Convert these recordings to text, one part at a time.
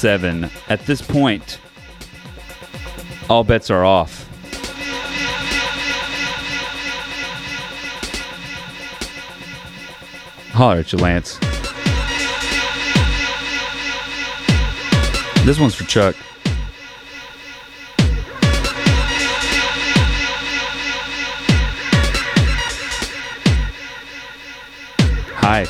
7. At this point, all bets are off. Holler at you, Lance. This one's for Chuck. Hi.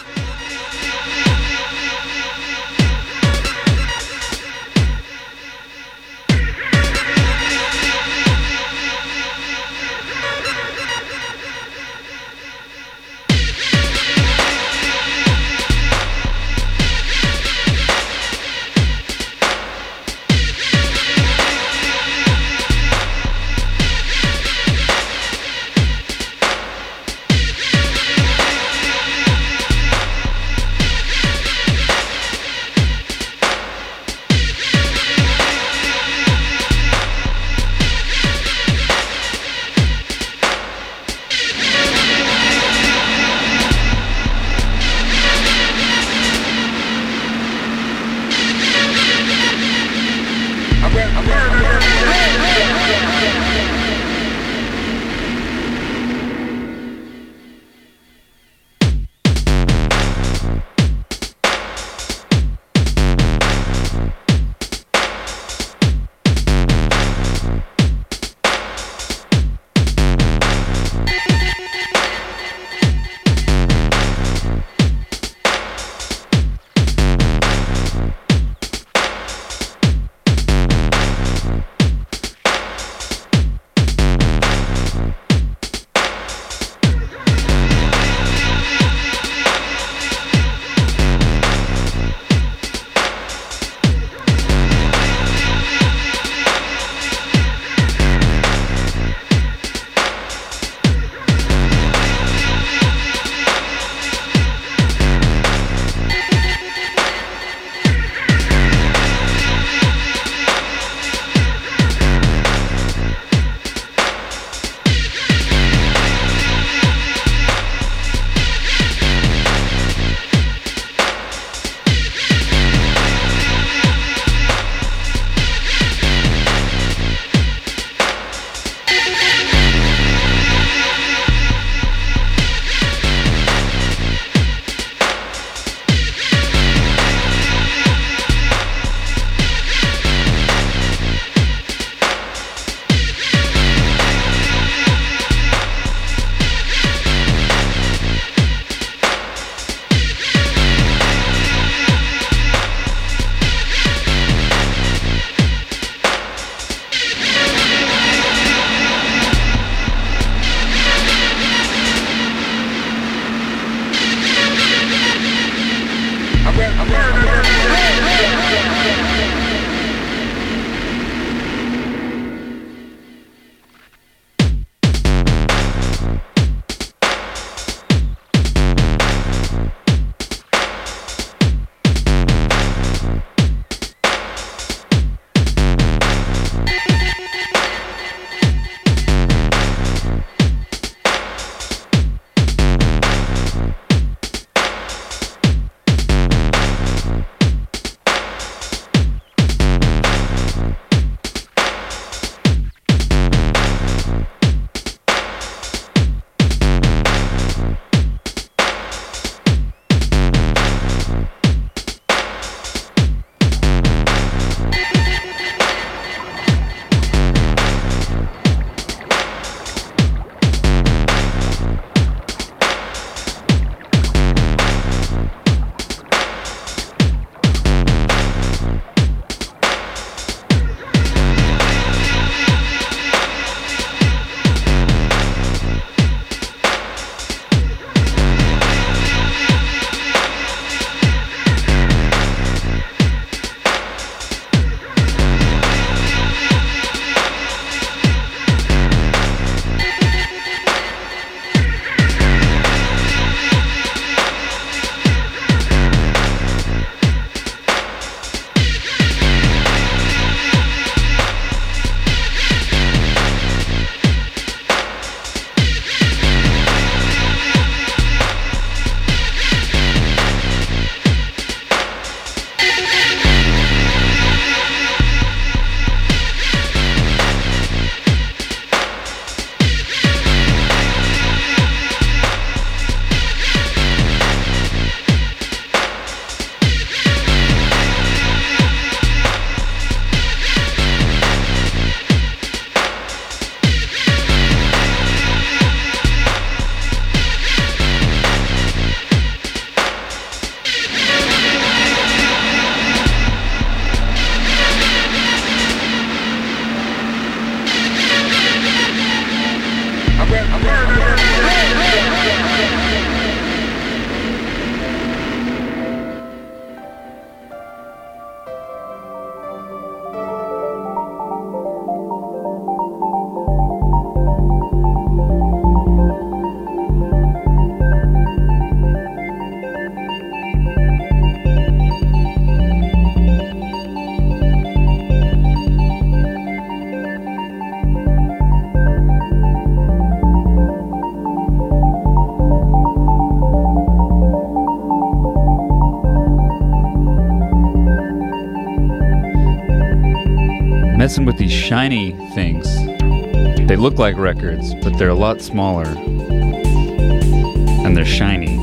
messing with these shiny things. They look like records, but they're a lot smaller. And they're shiny.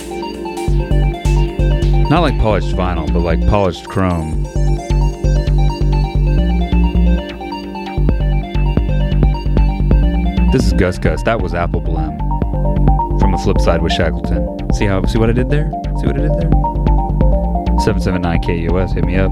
Not like polished vinyl, but like polished chrome. This is Gus Gus. That was Apple Blam. From The Flip Side with Shackleton. See what I did there? See what I did there? 779 KUS, hit me up.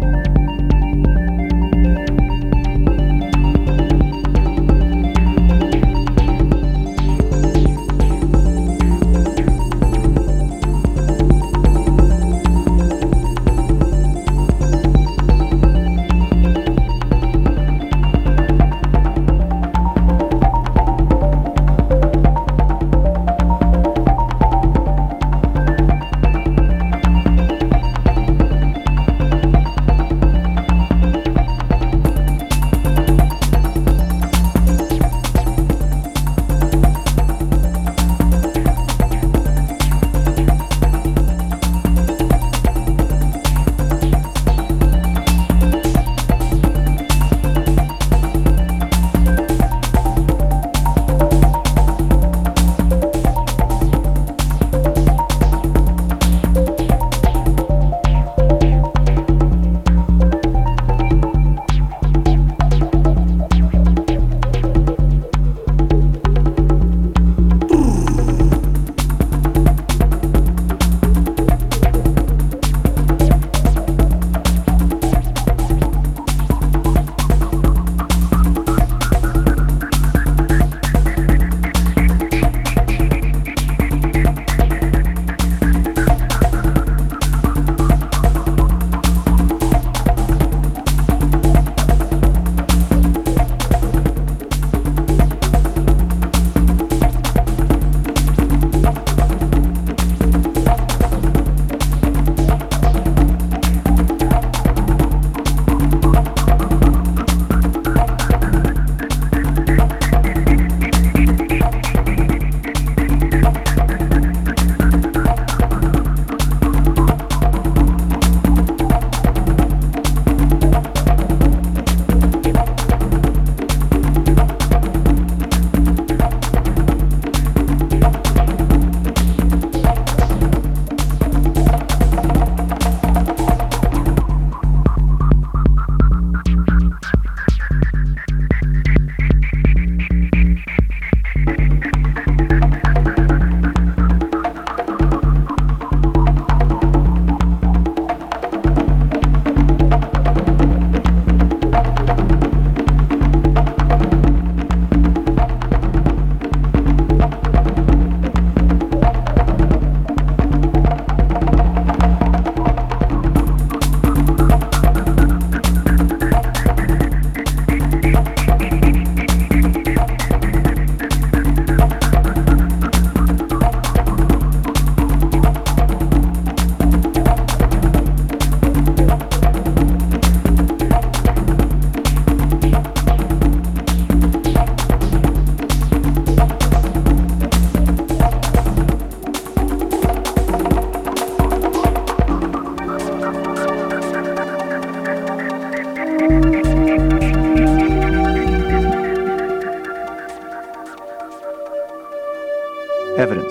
Evidence.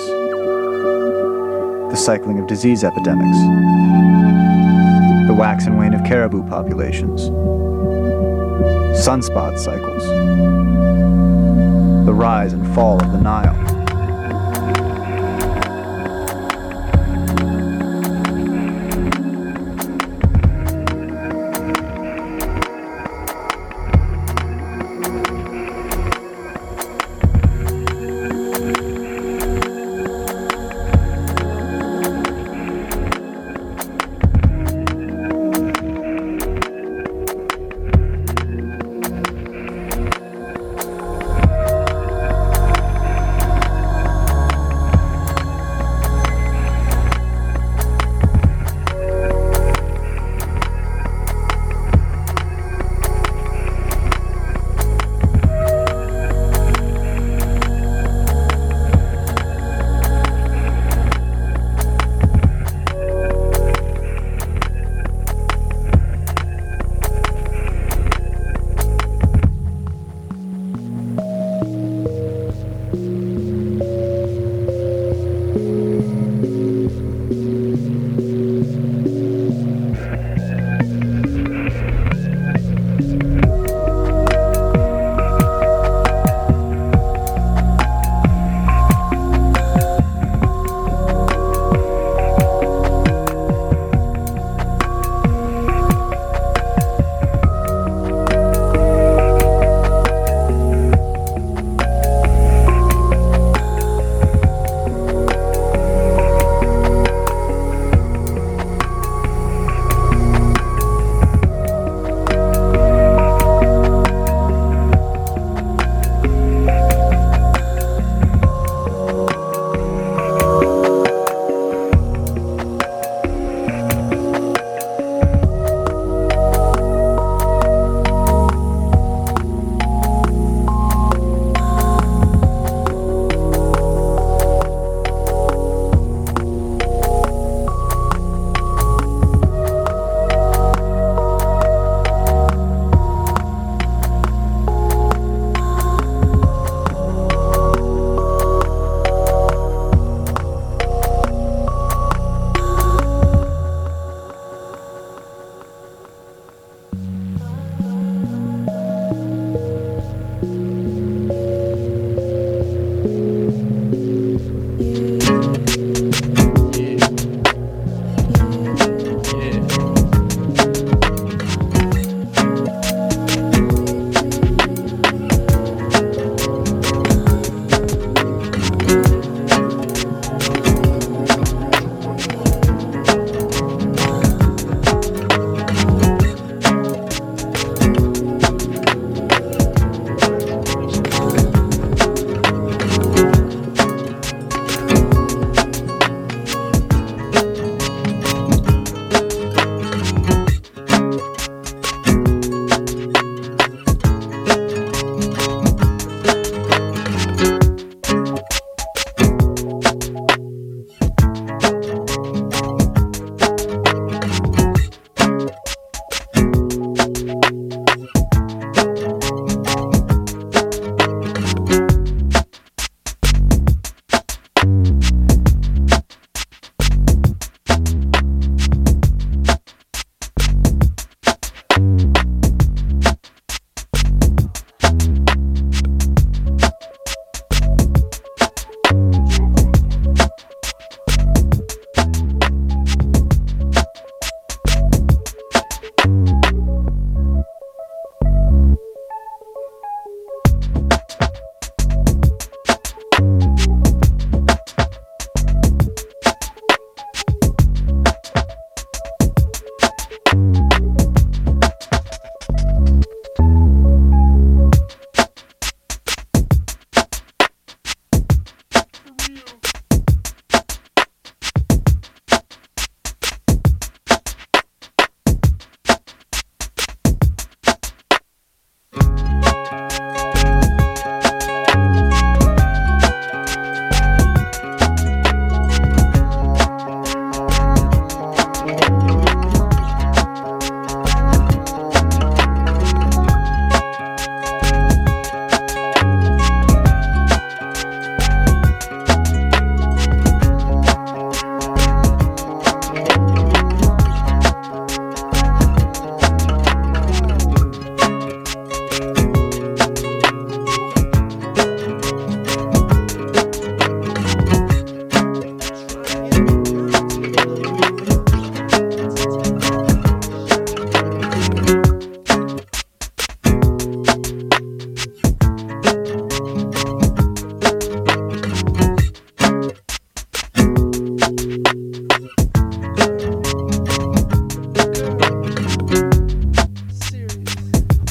The cycling of disease epidemics. The wax and wane of caribou populations. Sunspot cycles. The rise and fall of the Nile.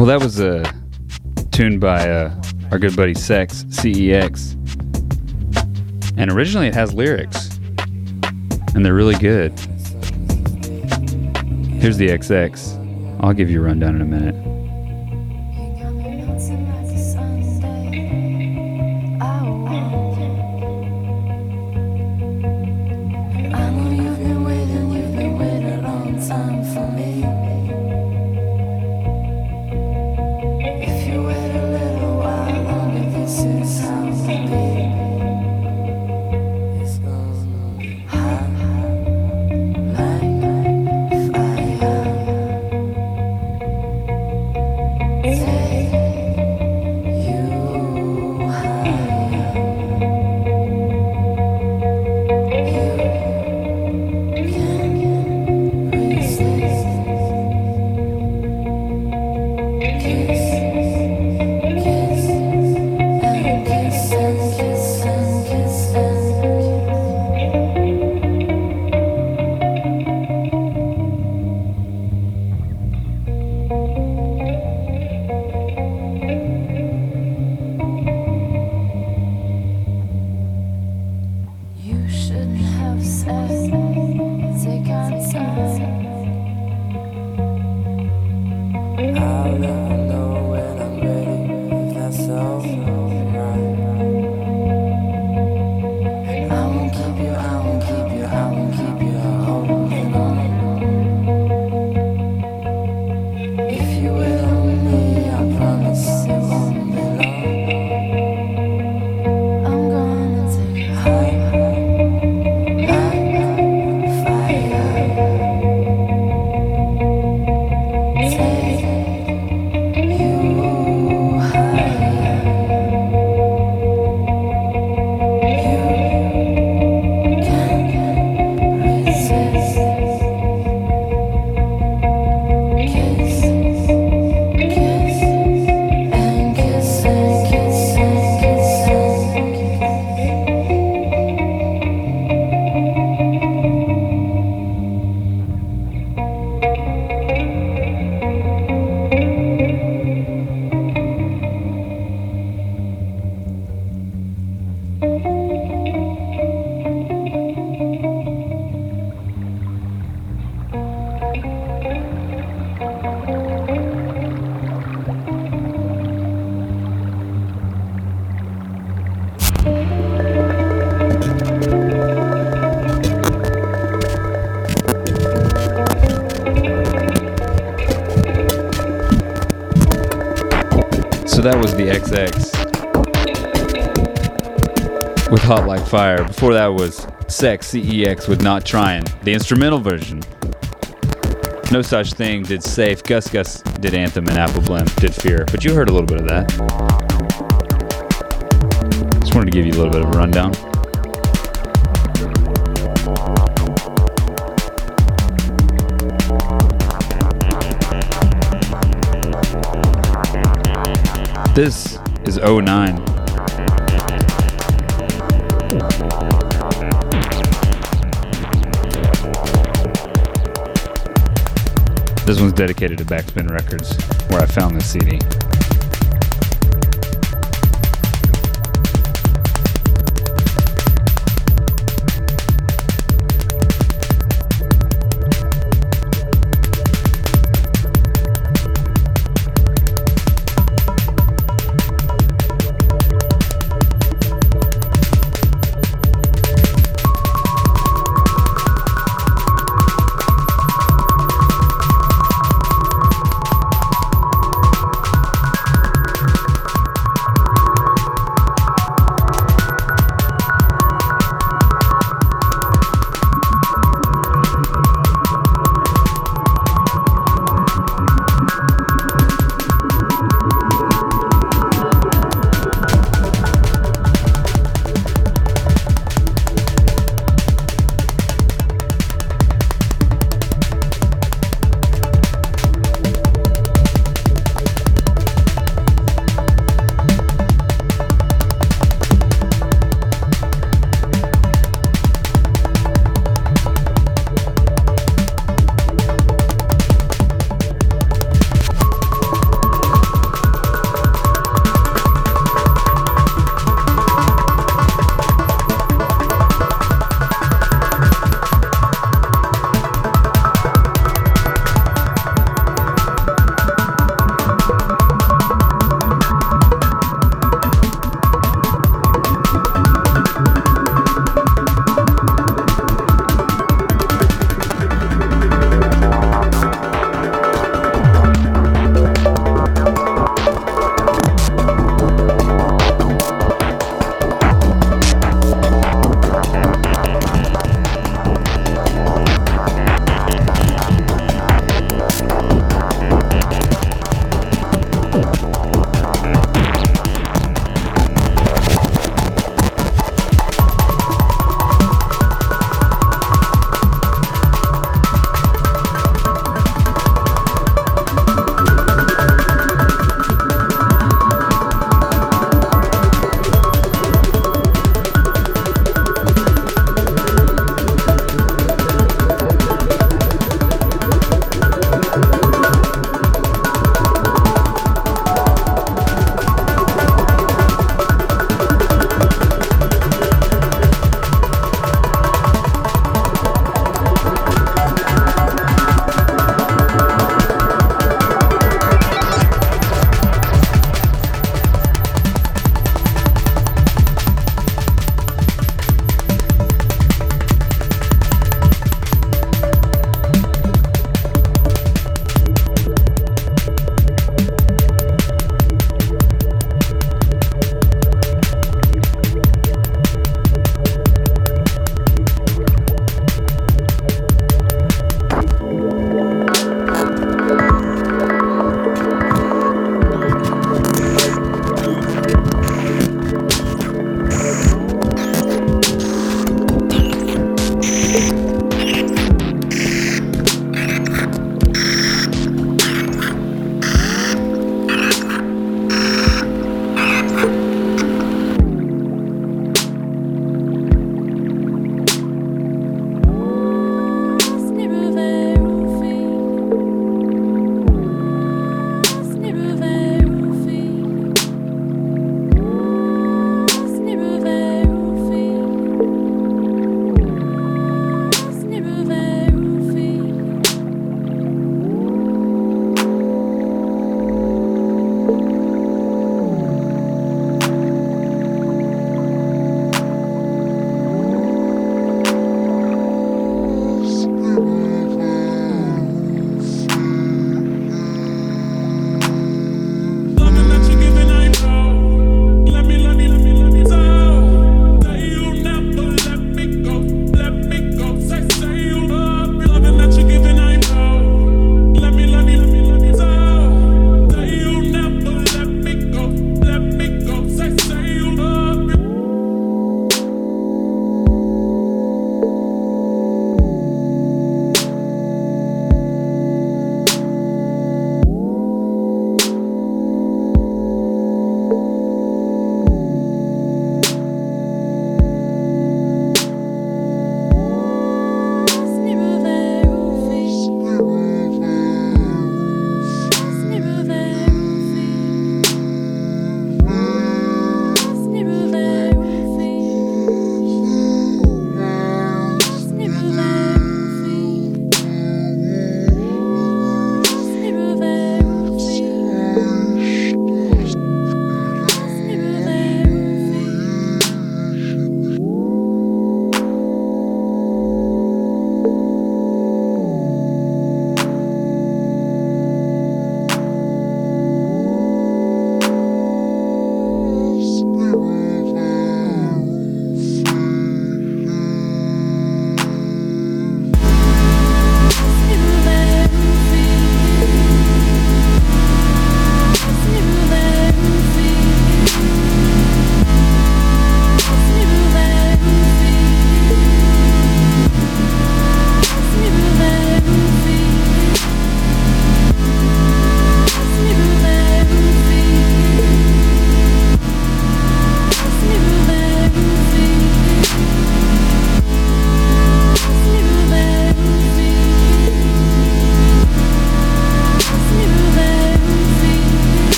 Well, that was tuned by our good buddy Sex, CEX. And originally it has lyrics. And they're really good. Here's the XX. I'll give you a rundown in a minute. So that was the XX with Hot Like Fire. Before that was Sex, CEX with Not Trying, the instrumental version. No Such Thing did Safe, Gus Gus did Anthem, and Apple Blem did Fear. But you heard a little bit of that. Just wanted to give you a little bit of a rundown. This is 09. This one's dedicated to Backspin Records, where I found this CD.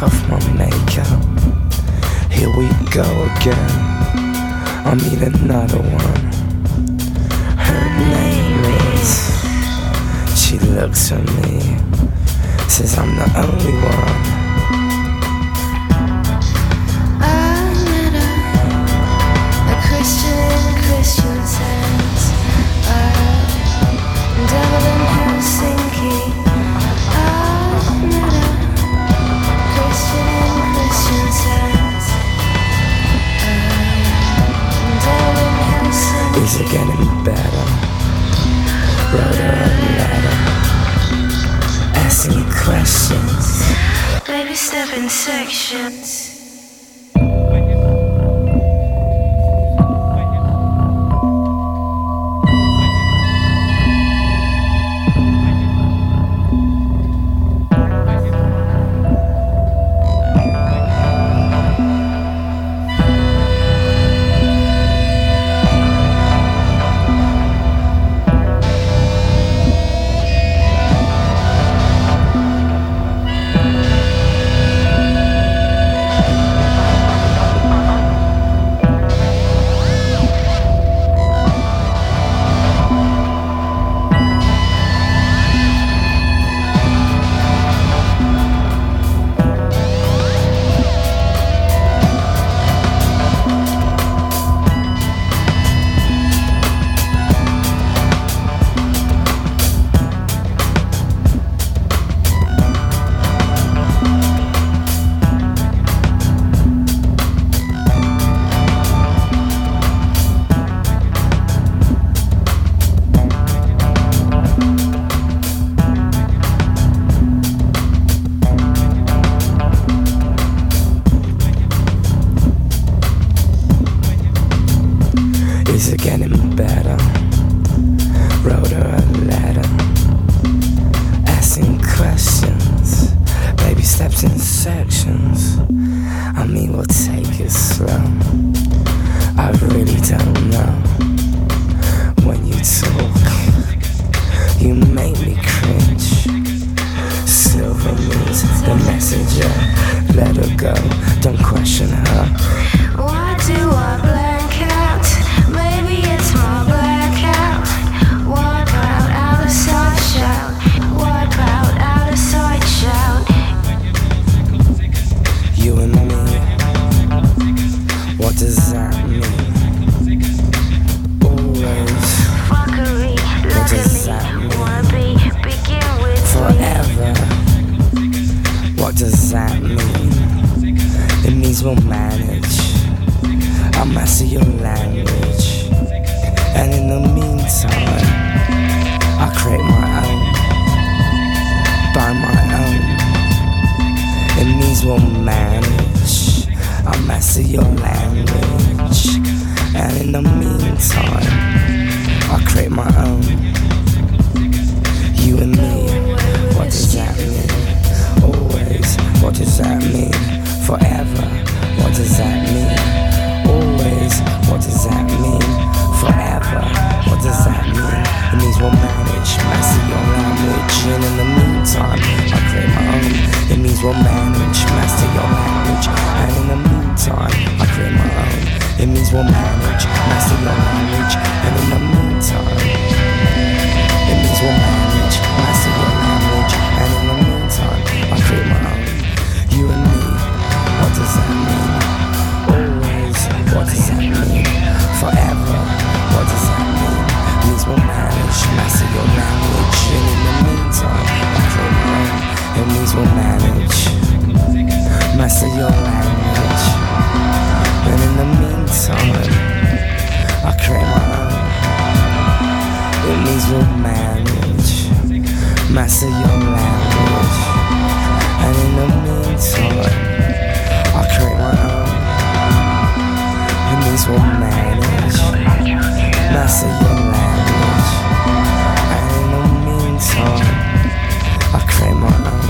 off my makeup. Here we go again. I'll meet another one. Her name is. She looks at me, says I'm the only one. I met a Christian Science, devil in Helsinki. I met a Christian Science, devil in Helsinki. Is it getting better? Wrote her a letter, asking questions. Baby step in sections. Is it getting better? Wrote her a letter, asking questions. Baby steps in sections. I mean, we'll take it slow. I really don't know. When you talk, you make me cringe. Silver means the messenger. Let her go, don't question her. Why do I blank out? Maybe it's my blackout. Wipe out, out of sight, shout. Wipe out, out of sight, shout. You and me, what does that mean? Always, Fuckery, what does luckily, that mean? wanna begin with Forever, what does that mean? It means we'll manage. I'll master your language, and in the meantime, I'll create my own, by my own. It means we'll manage. I'll master your language, and in the meantime, I'll create my own. You and me, what does that mean? Always, what does that mean? Forever, what does that mean? Always, what does that mean? Forever, what does that mean? It means we'll manage, master your language, and in the meantime, I'll create my own. It means we'll manage, master your language, and in the meantime, I'll create my own. It means we'll manage, master your language, and in the meantime, it means we'll manage, master your language, and in the meantime, I'll create my own. You and me, what does that mean? Always, what does that mean? Forever, what does that mean? Means we'll manage, master your language, and in the meantime, I'll create my own. It means we'll manage, master your language, and in the meantime, I'll create my own. It means we'll manage, master your language, and in the meantime, I'll create my own. It means we'll manage, master your language, and in the meantime, I'll create my own.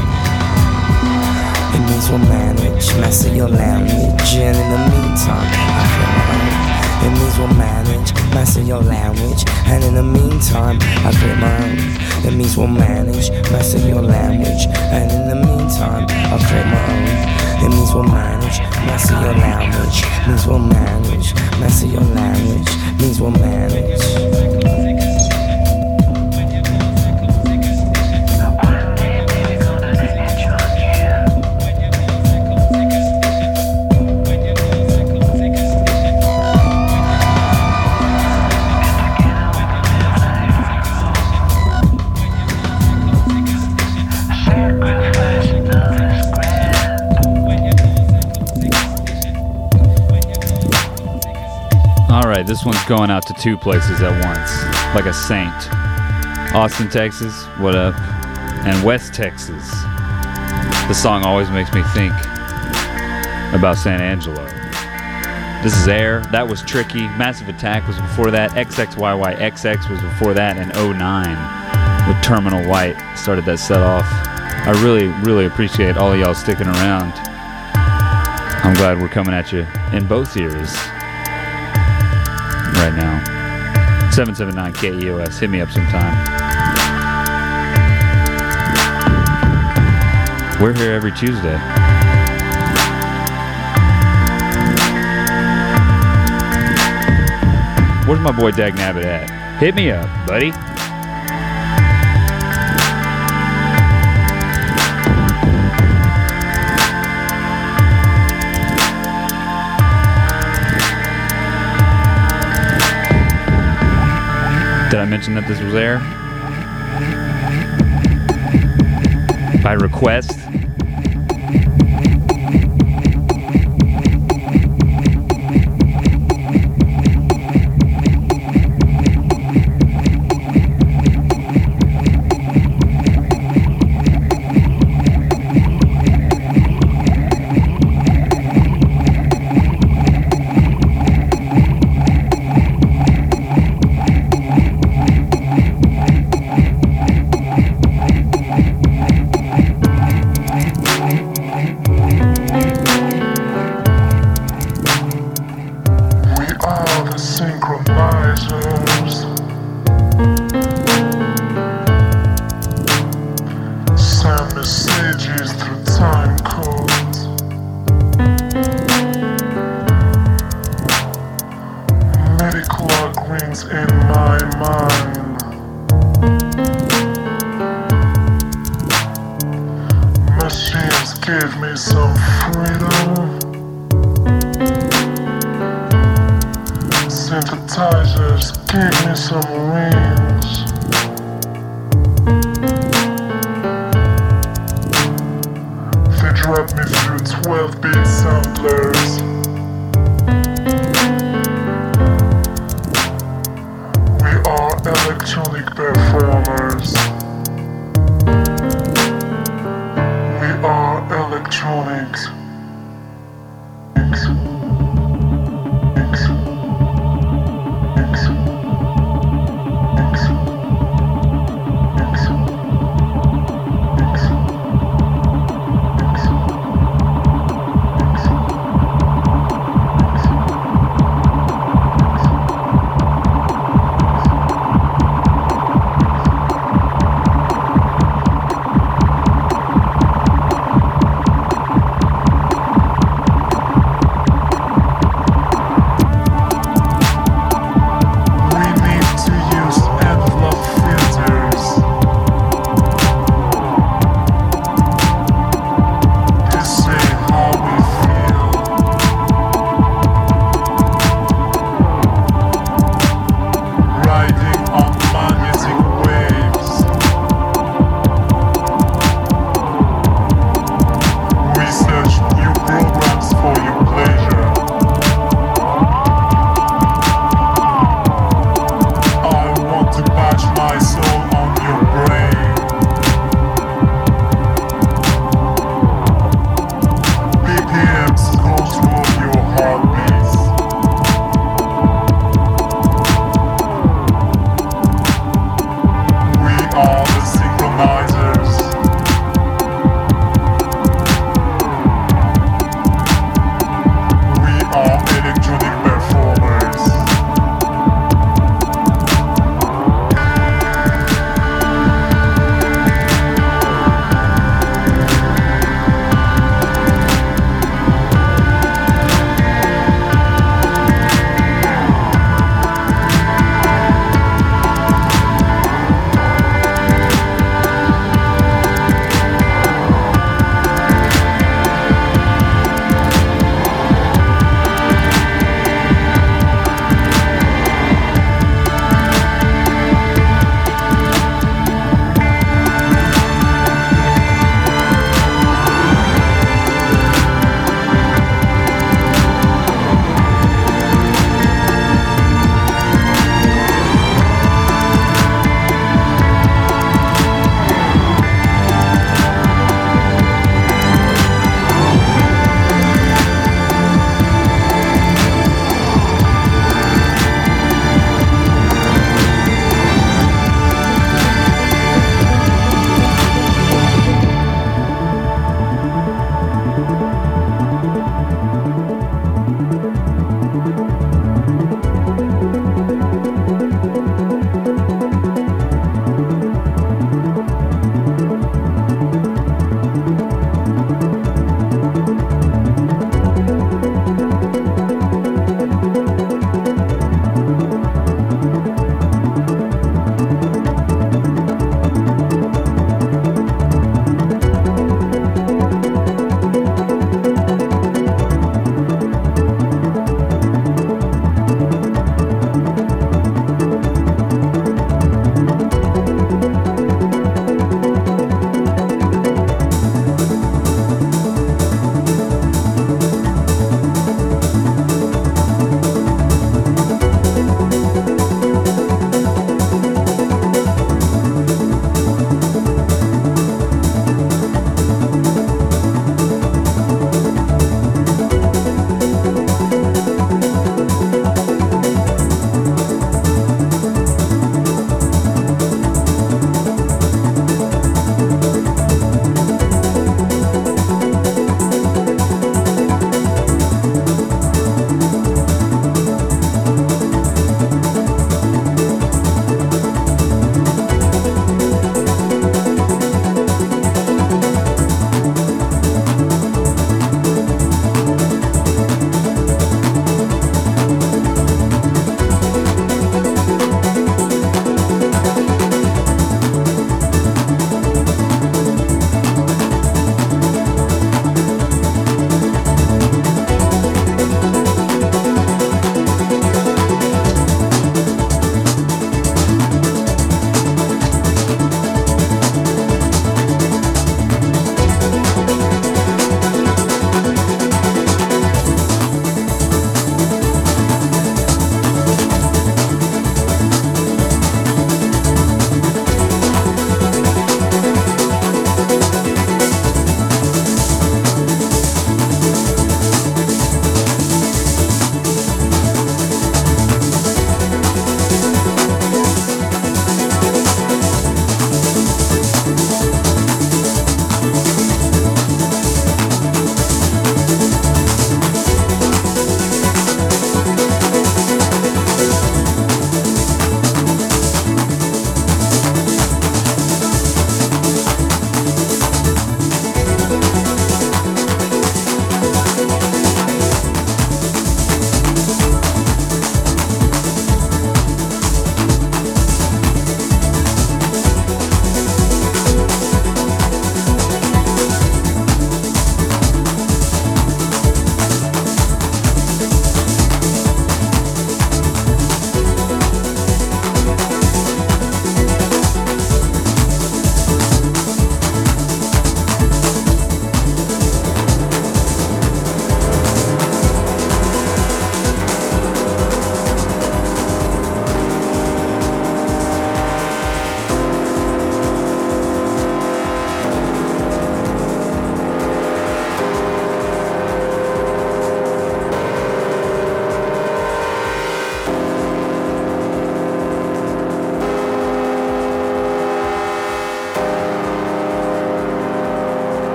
It means we'll manage, master your language, and in the meantime, I'll create my own. It means we'll manage, master your language, and in the meantime, I'll create my own. It means we'll manage, master your language, and in the meantime, I'll create my own. means we'll manage. Master your language means we'll manage. Master your language means we'll manage. Alright, this one's going out to two places at once, like a saint. Austin, Texas, what up? And West Texas. This song always makes me think about San Angelo. This is Air, that was Tricky. Massive Attack was before that. XXYYXX was before that, and 09 with Terminal White started that set off. I really, really appreciate all of y'all sticking around. I'm glad we're coming at you in both ears right now. 779 KEOS, hit me up sometime. We're here every Tuesday. Where's my boy Dag Nabbit at? Hit me up, buddy. Did I mention that this was Air? By request?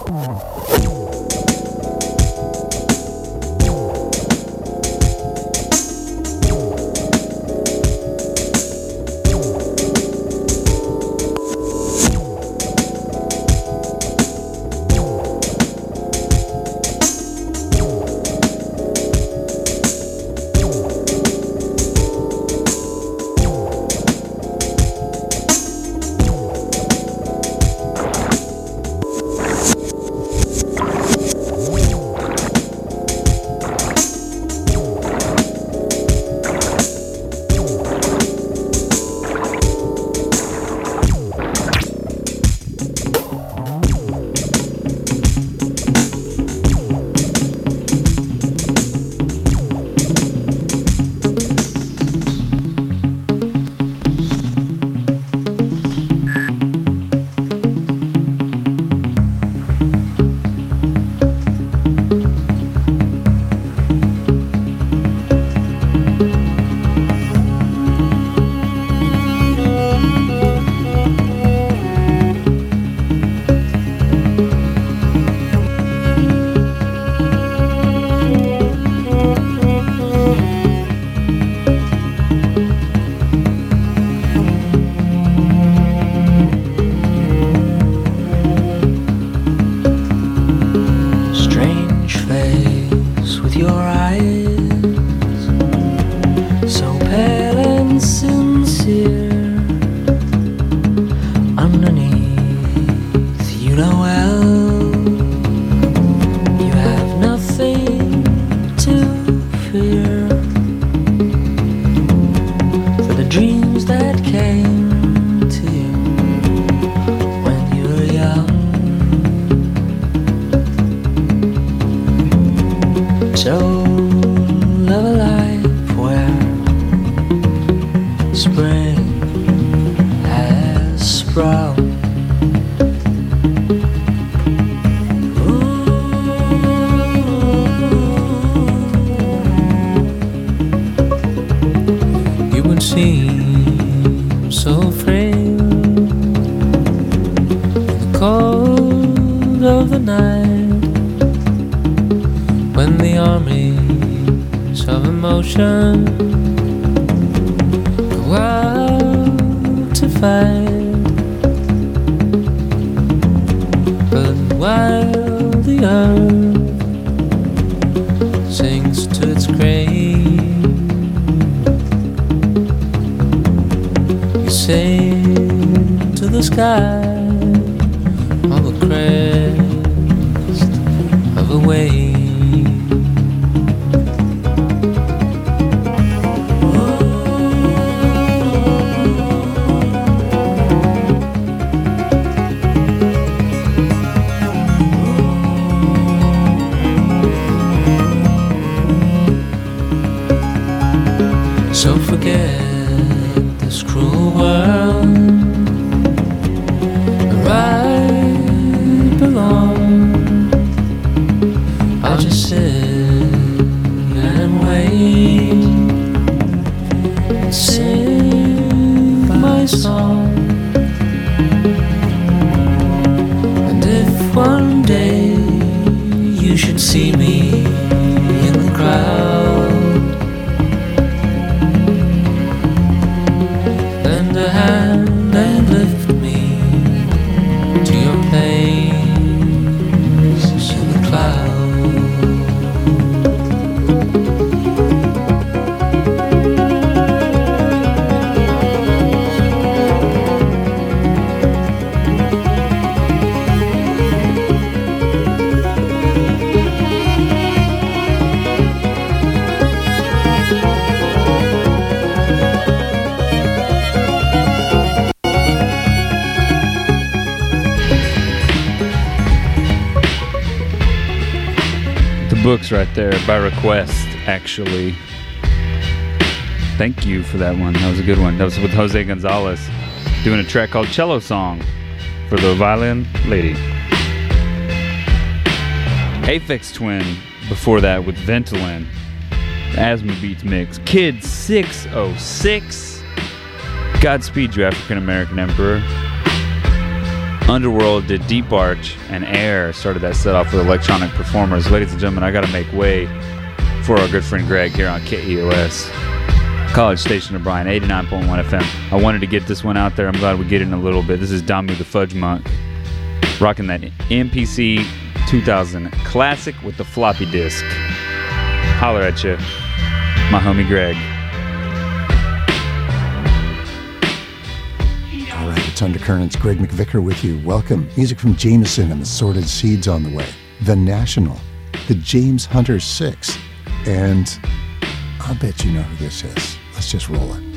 Books right there by request, actually. Thank you for that one. That was a good one. That was with Jose Gonzalez doing a track called Cello Song for the Violin Lady. Aphex Twin before that with Ventolin. Asthma Beats mix. Kid 606. Godspeed, you African American Emperor. Underworld did Deep Arch, and Air started that set off with Electronic Performers. Ladies and gentlemen, I got to make way for our good friend Greg here on KEOS, College Station of Bryan, 89.1 FM. I wanted to get this one out there. I'm glad we get it in a little bit. This is Damu the Fudge Monk, rocking that MPC 2000 classic with the floppy disk. Holler at you, my homie Greg. All right, it's Undercurrents. Greg McVicker with you. Welcome. Music from Jameson and the Sorted Seeds on the way. The National, the James Hunter 6. And I'll bet you know who this is. Let's just roll it.